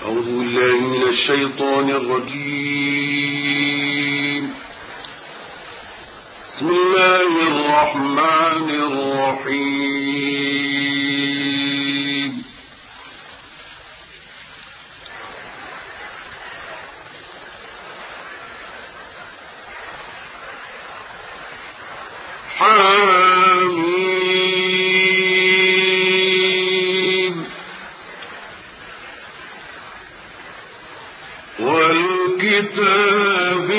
أعوذ بالله من الشيطان الرجيم. بسم الله الرحمن الرحيم. حميم والكتاب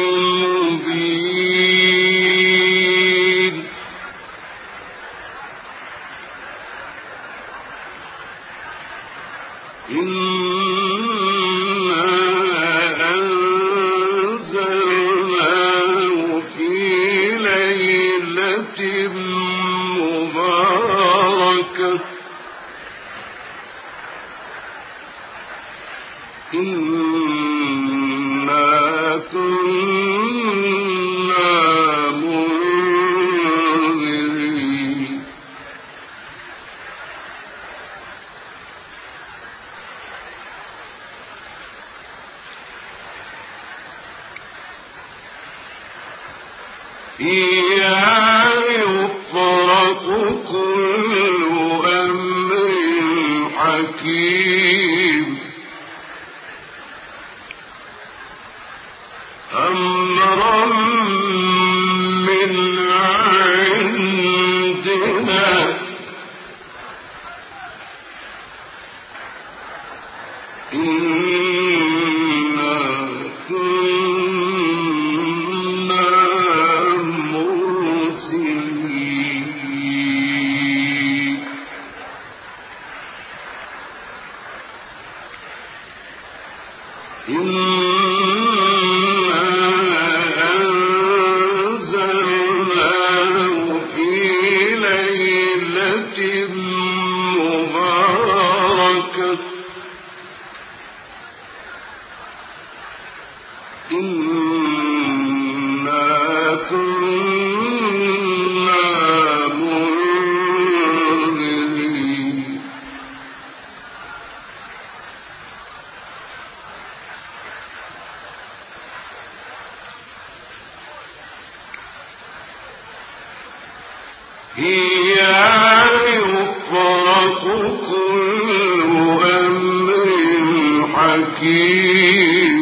المبين إنا أنزلناه في ليلة مباركة إنا كنا منذرين فيها يفرق كل أمر حكيم أمرا من عندنا إنا كنا مرسلين فيها يفرق كل أمر حكيم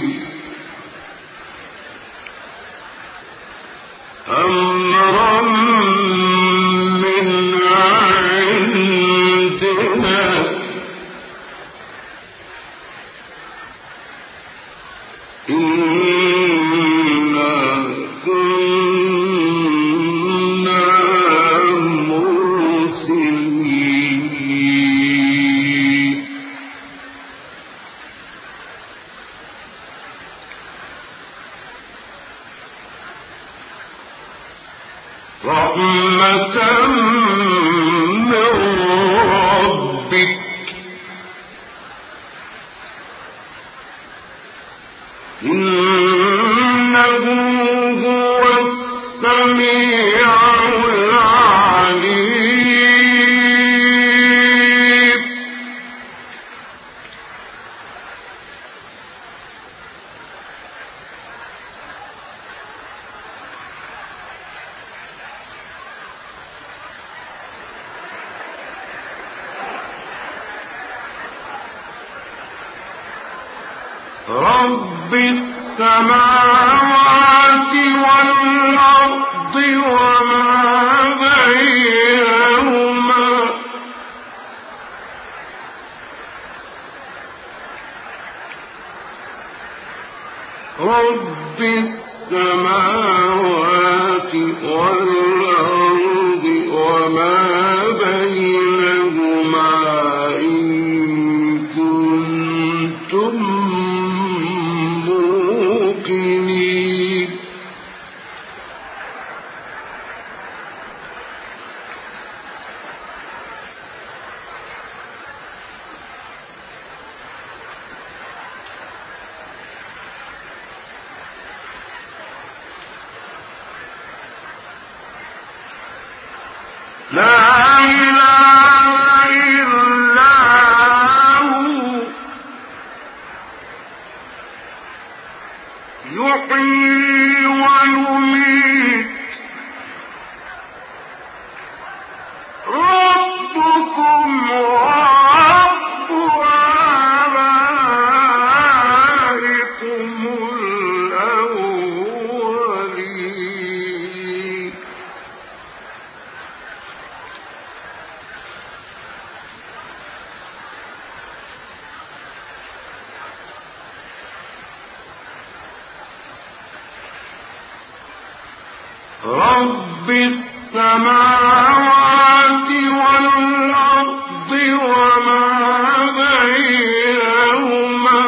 أمرا من عندنا إنا كنا مرسلين رحمة من ربك إنه هو السميع العليم رب السماوات والأرض وما بينهما رب السماوات والأرض وما بينهما إن كنتم موقنين لا إله إلا هو يحيي ويميت ربكم ورب آبائكم الأولين رب السماوات والأرض وما بينهما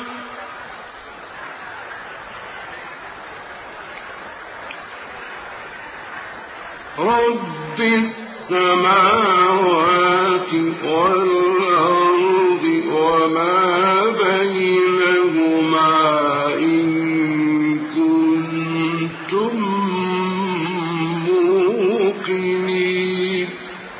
رب السماوات والأرض وما بينهما إن كنتم موقنين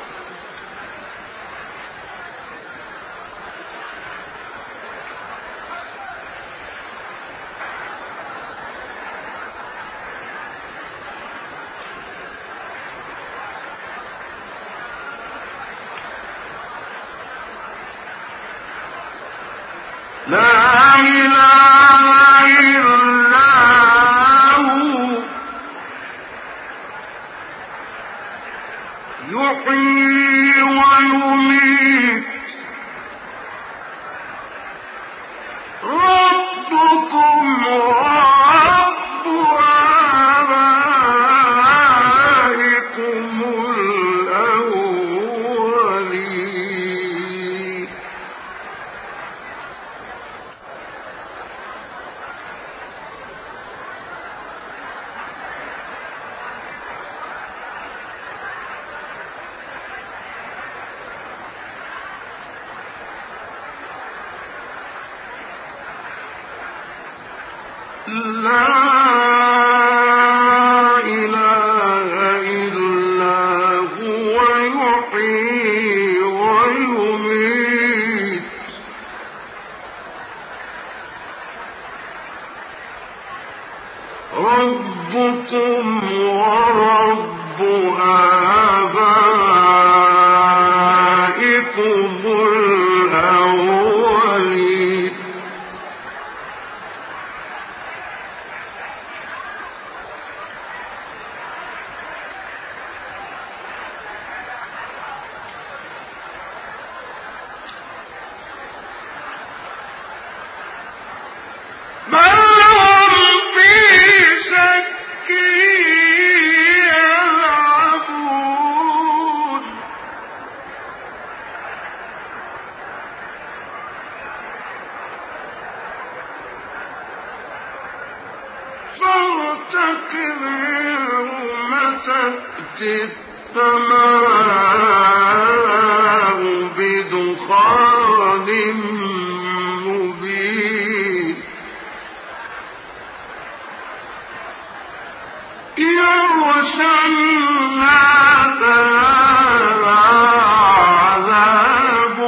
لا إله إلا هو يحيي ويميت ربكم ورب آبائكم الأولين لا إله إلا هو يحيي ويميت ربكم ورب آبائكم الأولين بل هم في شك يلعبون فارتقب يوم تأتي السماء بدخان مبين يغشى الناس عذاب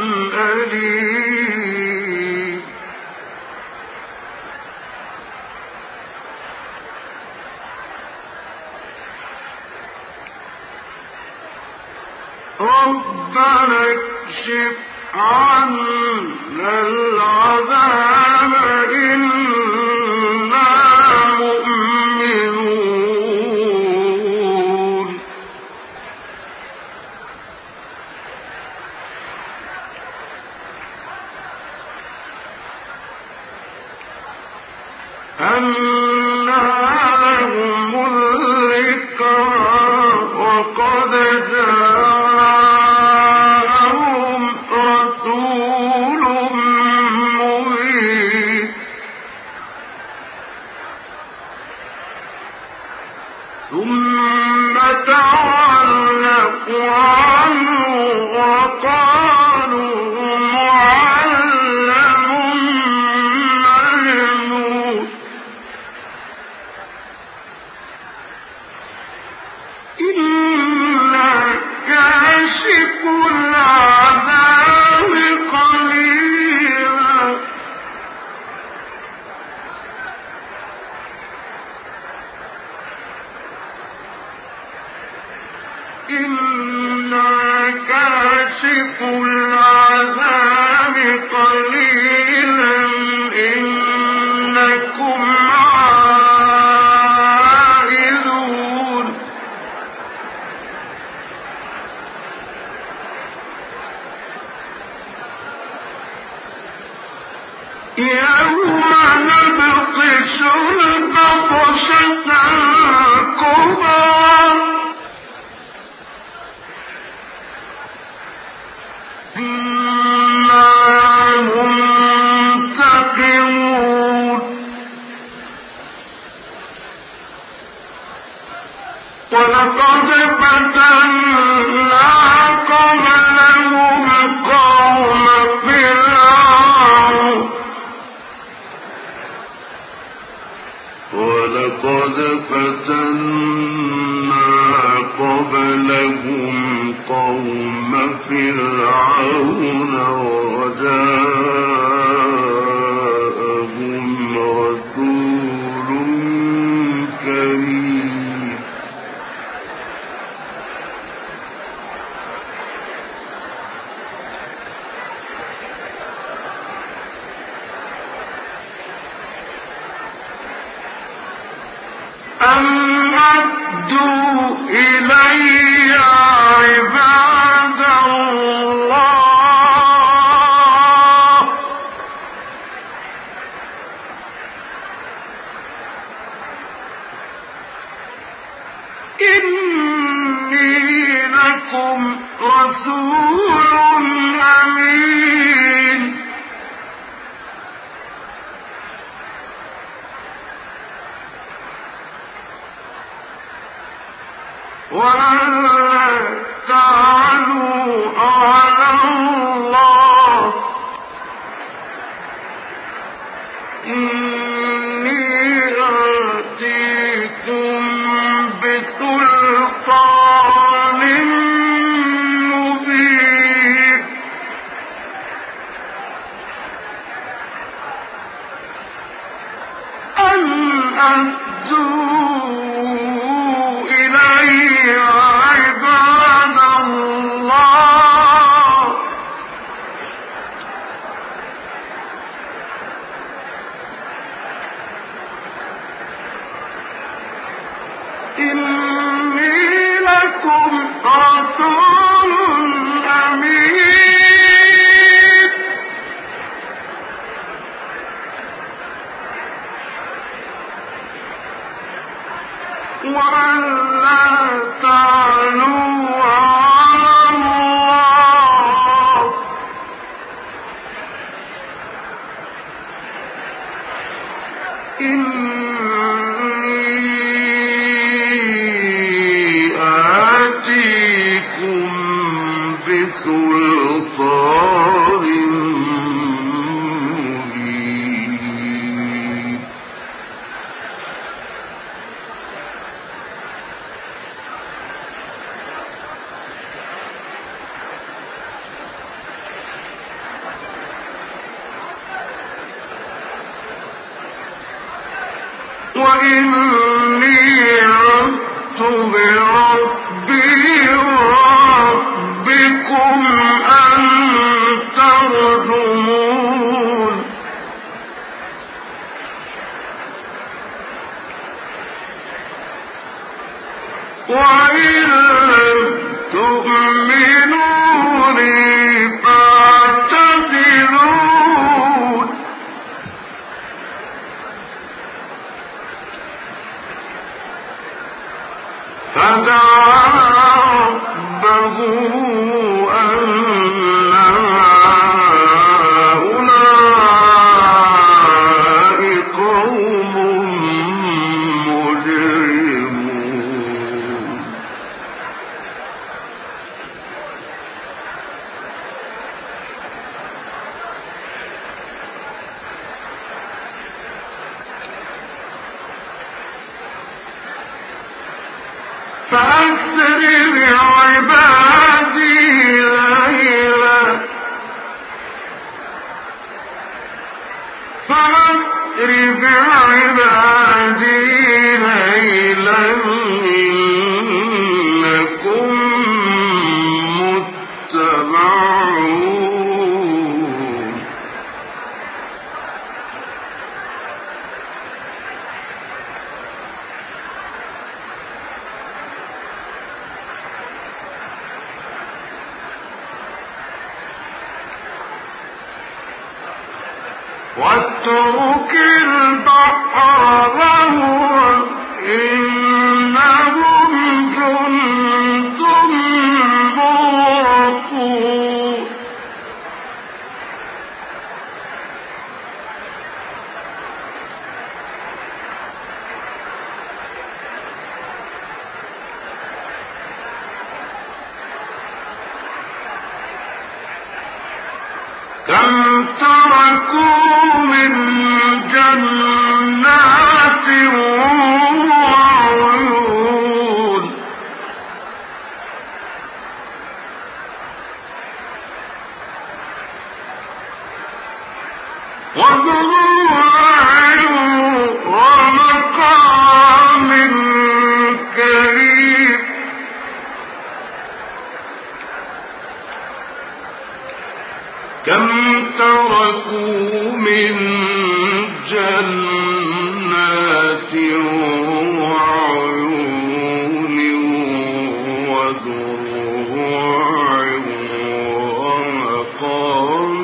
أليم ربنا اكشف عنا العذاب إنا مؤمنون أنى لهم الذكرى وقد جاءهم رسول مبين ثم تولوا عنه وقالوا معلم مجنون إنا يوم نبطش البطشة الكبرى إنا منتقمون ولقد فتنا قبلهم قوم فرعون ولقد فتنا قبلهم قوم فرعون وجاءهم رسول كريم أن أدوا إلي عباد الله إني لكم رسول أمين وألا تعلوا على الله إني آتيكم بسلطان مبين أن أدوا إلي عباد الله إني لكم رسول أمين وألا تعلوا على الله إني آتيكم بسلطان مبين وإني عدت بربي وربكم أن ترجمون وإن لم تؤمنوا لي فاعتزلون فدعا ربه أن هؤلاء قوم مجرمون فأسر بعبادي ليلا إنكم متبعون واترك البحر رهوا إنهم جند مغرقون كم تركوا من جنات وعيون وزروع ومقام كريم كم تركوا من جنات وعيون وزروع ومقام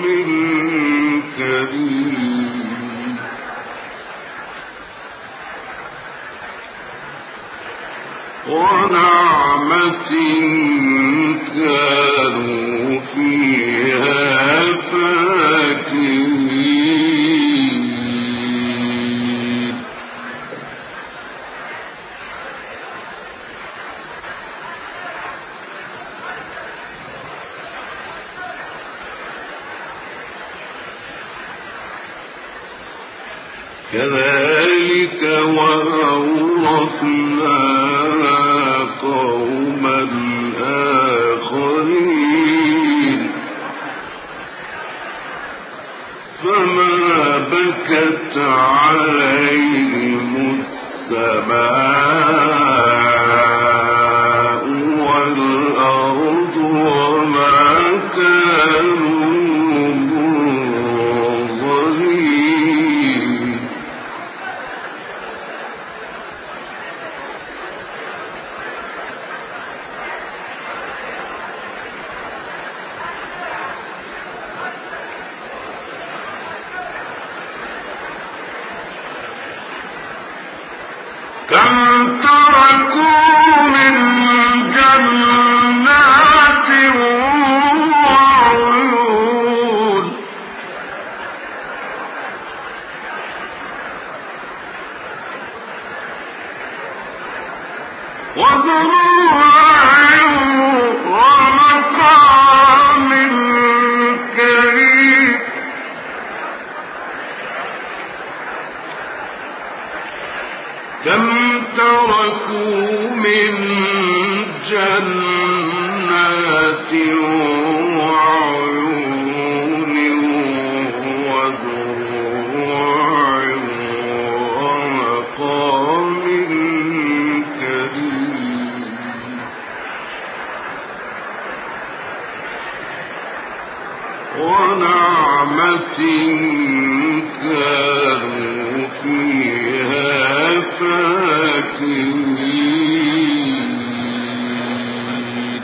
كريم ونعمة كانوا فيها فاكهين كذلك وأورثناها قوما آخرين فما بكت عليهم السماء والأرض وما كانوا منظرين كم تركوا من جنات وعيون وزروع ومقام كريم كم تركوا من جنات وعيون وزروع ومقام كريم ونعمة كانوا فيها فاكهين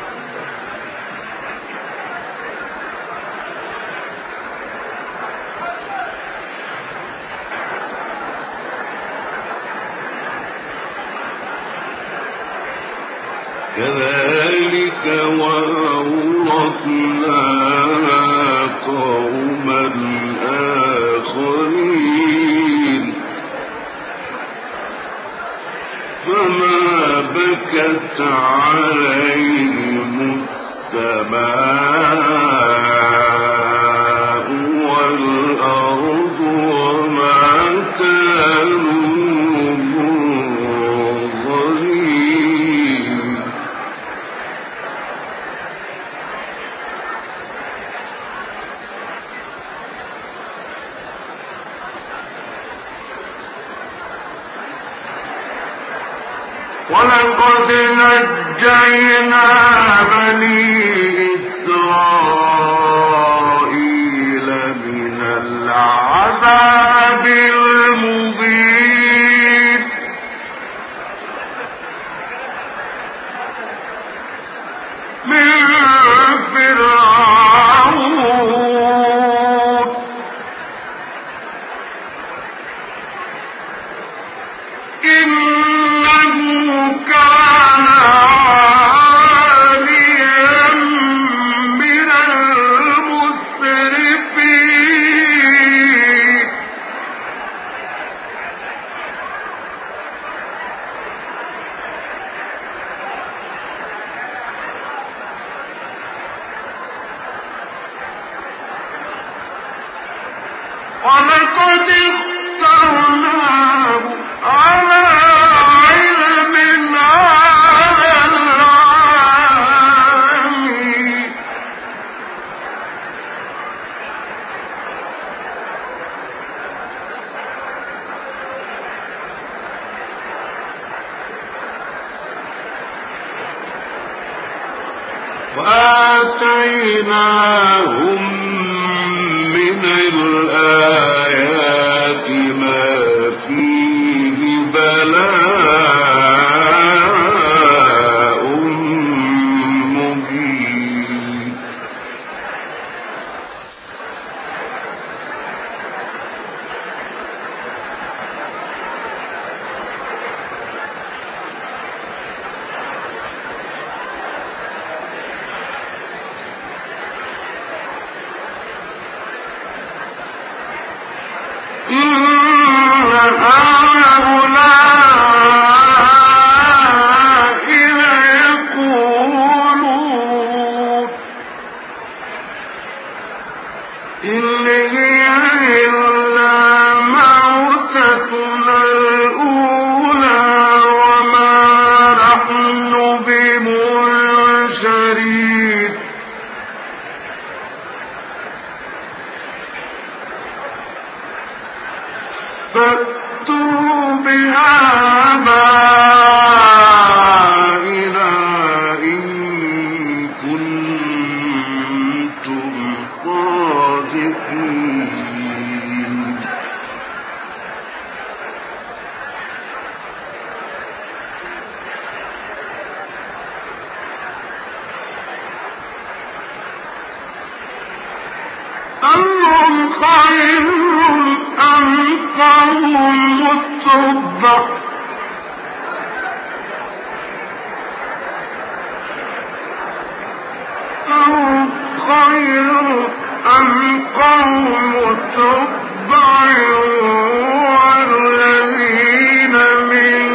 كذلك وأورثناها قوما آخرين فما بكت عليهم السماء والأرض وما كانوا منظرين ولقد نجينا بني إسرائيل من العذاب المبين من فرعون ولقد اخترناه على علم على العالمين وآتيناهم من الآيات ما فيه بلاء مبين فأتوا بآبائنا إن كنتم صادقين أهم خير أم قوم التبع أهم خير أم قوم التبع والذين من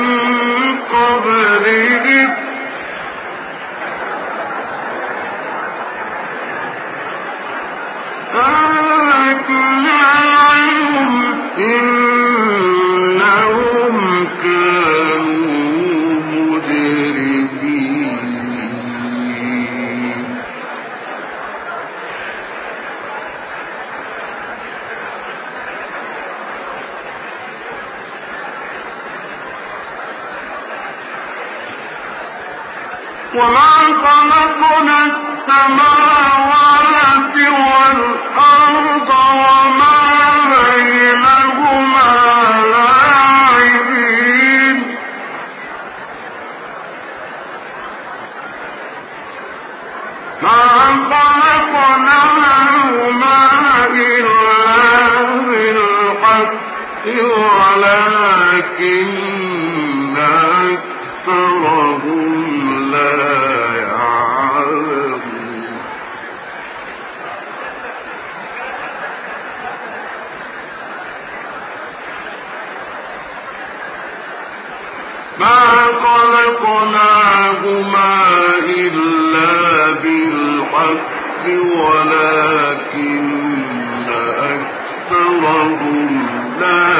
قبلهم أهلكناهم إنهم كانوا مجرمين وما خلقنا السماوات والأرض وما بينهما لاعبين ما خلقناهما إلا بالحق ولكن أكثرهم لا يعلمون ما خلقناهما إلا بالحق ولكن أكثرهم لا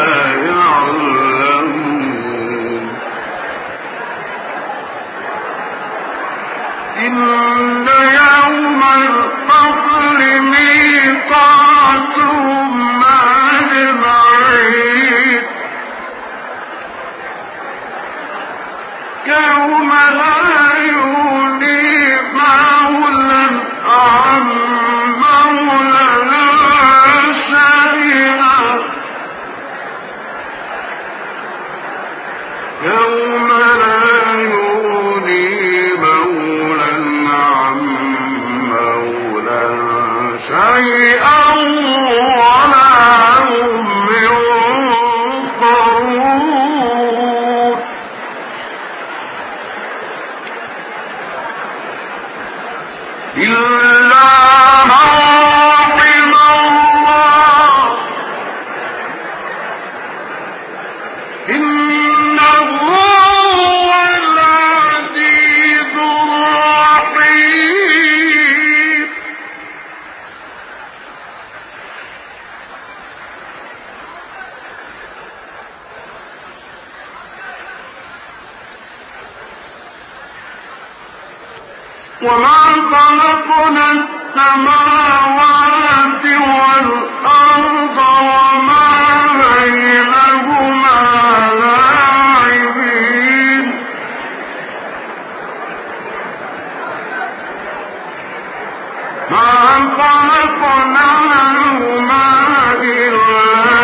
يعلمون إن يوم الفصل ميقاتهم أجمعين يوم لا يغني مولى عن مولى شيئا وما خلقنا السماوات والأرض وما بينهما لاعبين ما خلقناهما إلا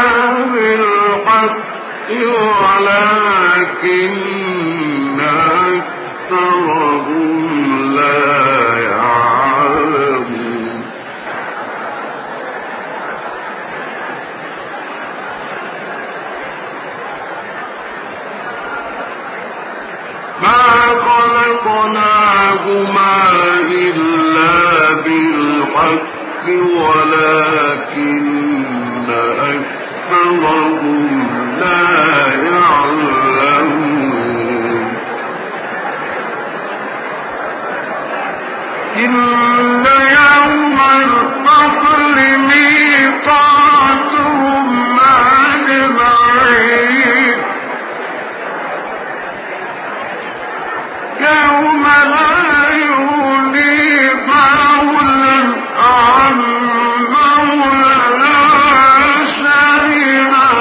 بالحق ولكن أكثرهم لا يعلمون ما خلقناهما إلا بالحق ولكن أكثرهم لا يعلمون إن يوم الفصل ميقاتهم أجمعين يوم لا يغني مولى عن مولى شيئا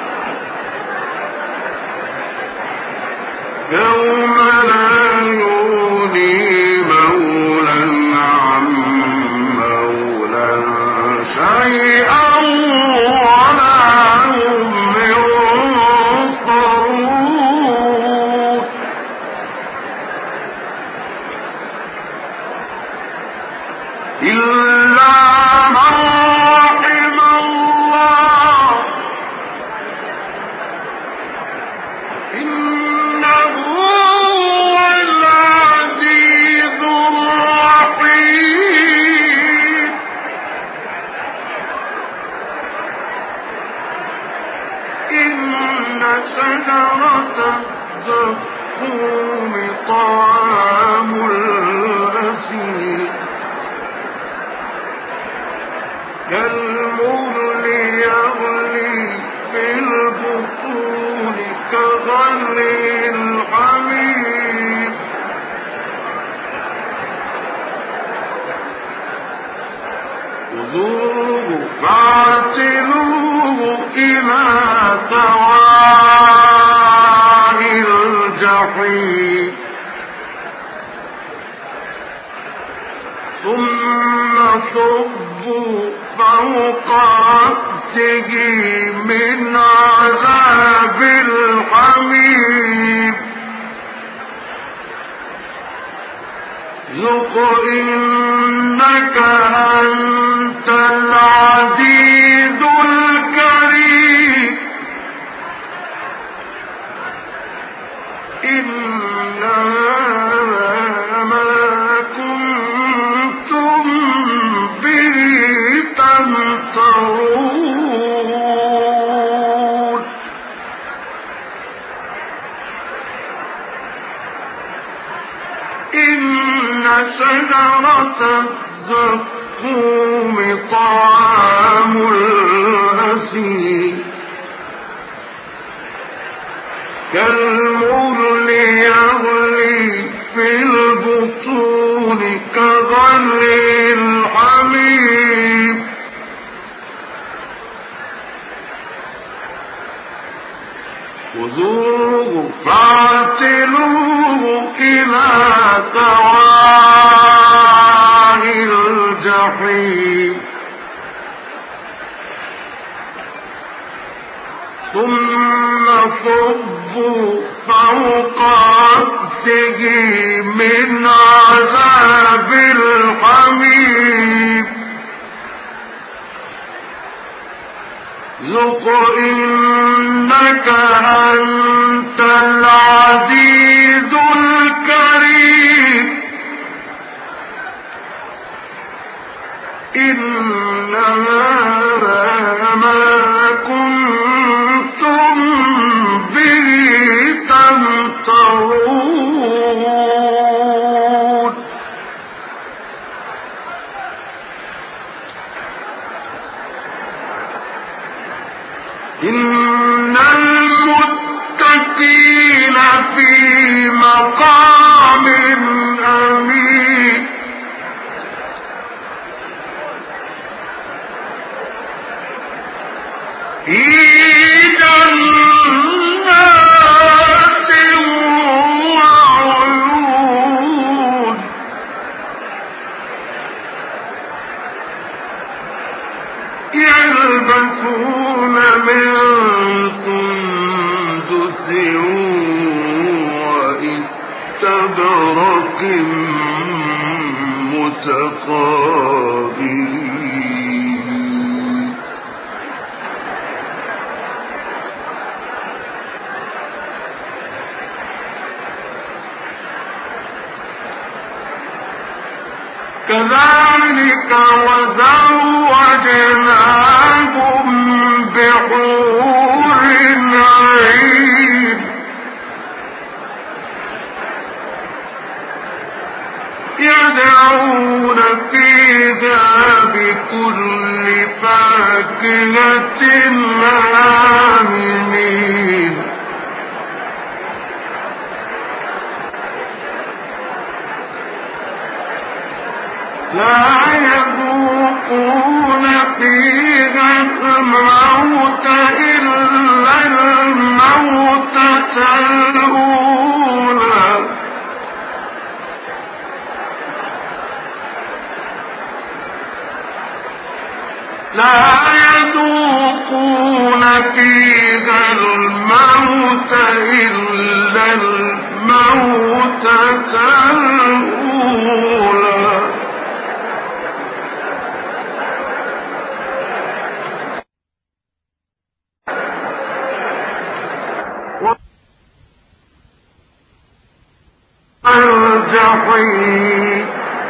يوم لا يغني مولى عن مولى شيئا ولا هم ينصرون إلا من رحم الله إنه هو العزيز الرحيم إن شجرة الزقوم طعام الأثيم كالمهل يغلي في البطون كغلي الحميم خذوه فاعتلوه إلى سواء الجحيم ثم صبوا فوق رأسه من عذاب الحميم ذق إنك أنت العزيز الكريم إن ما كنتم به تمترون إن شجرة الزقوم طعام الأثيم كالمهل يغلي في البطون كغلي الحميم خذوه فاعتلوه إلى سواء الجحيم ثم صبوا فوق رأسه من عذاب الحميم ذق إنك أنت العزيز الكريم إن ما كنتم به تمترون إن المتقين في مقام أمين في جنات وعيون يلبسون من سندس واستبرق متقابلين كذلك وزوجناهم بحور عين يدعون فيها بكل فاكهة آمنين لا يذوقون فيها الموت إلا الموتة الأولى لا يذوقون فيها الموت إلا الموتة الأولى الجحيم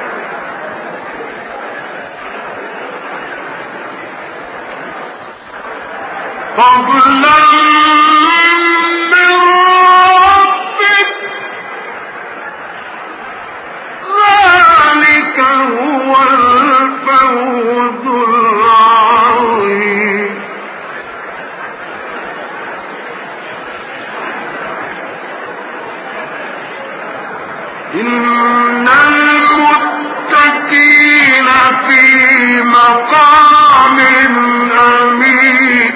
فضلا من ربك ذلك هو الفوز العظيم إن المتقين في مقام أمين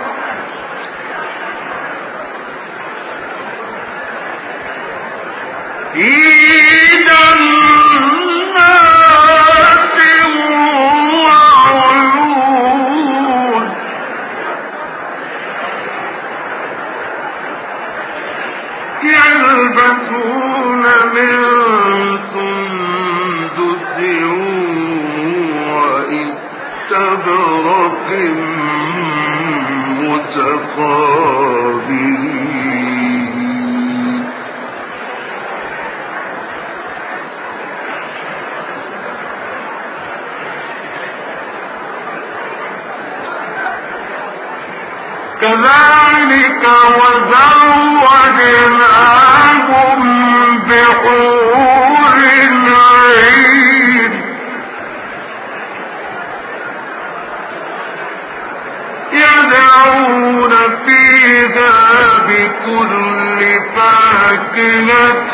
في جنات وعيون يلبسون من سندس واستبرق متقابلين كذلك وزوجناهم بحور عين يدعون فيها بكل فاكهة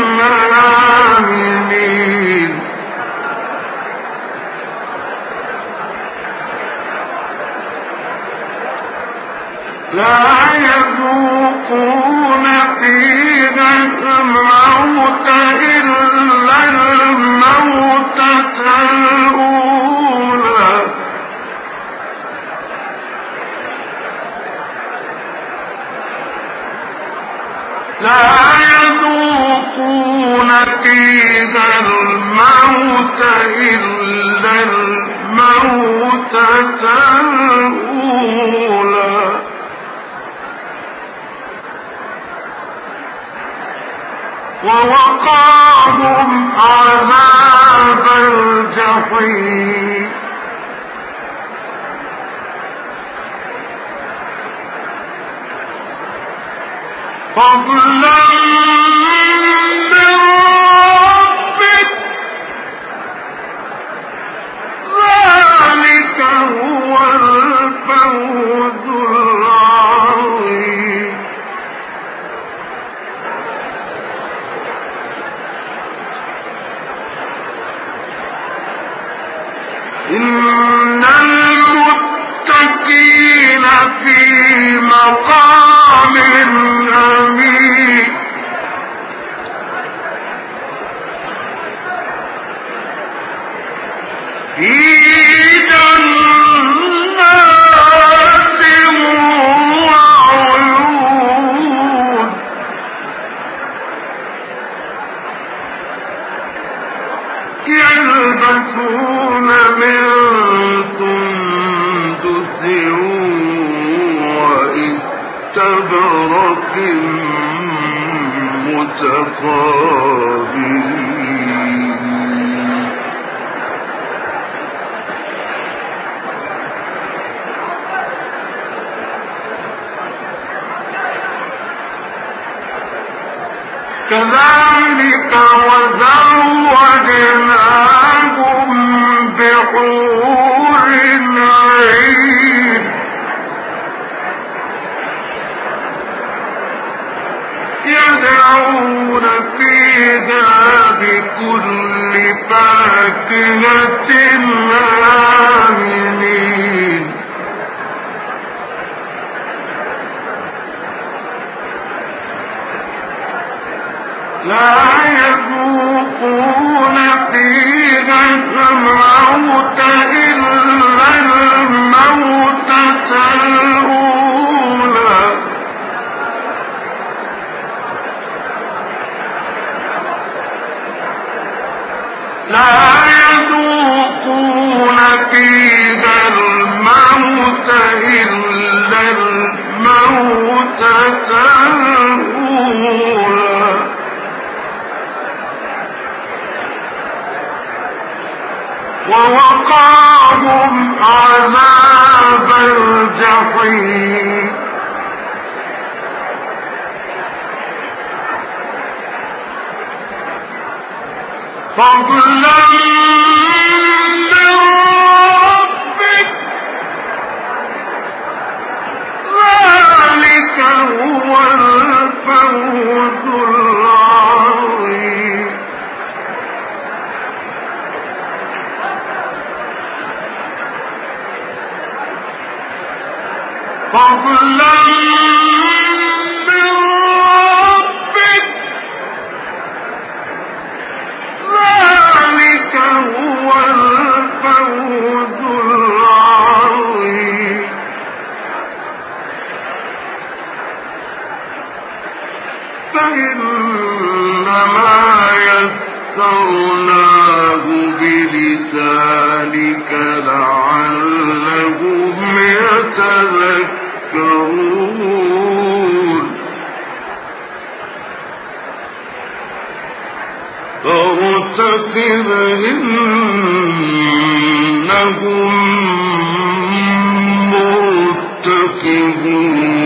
آمنين لا يذوقون فيها الموت إلا الموتة الأولى لا يذوقون فيها الموت إلا الموتة الأولى ووقاهم عذاب الجحيم فضلا من ربك ذلك هو الفوز العظيم إن المتقين في مقام أمين في جنات وعيون يلبسون من سندس واستبرق متقابلين كذلك وزوجناهم بحور عين يدعون فيها بكل فاكهة آمنين لا يذوقون فيها الموت إلا الموتة الأولى لا يذوقون فيها الموت إلا الموتة الأولى ووقاهم عذاب الجحيم فضلا من ربك ذلك هو الفوز العظيم فضلا من ربك ذلك هو الفوز العظيم فإنما يسرناه بلسانك لعلهم يتذكرون فارتقب إنهم مرتقبون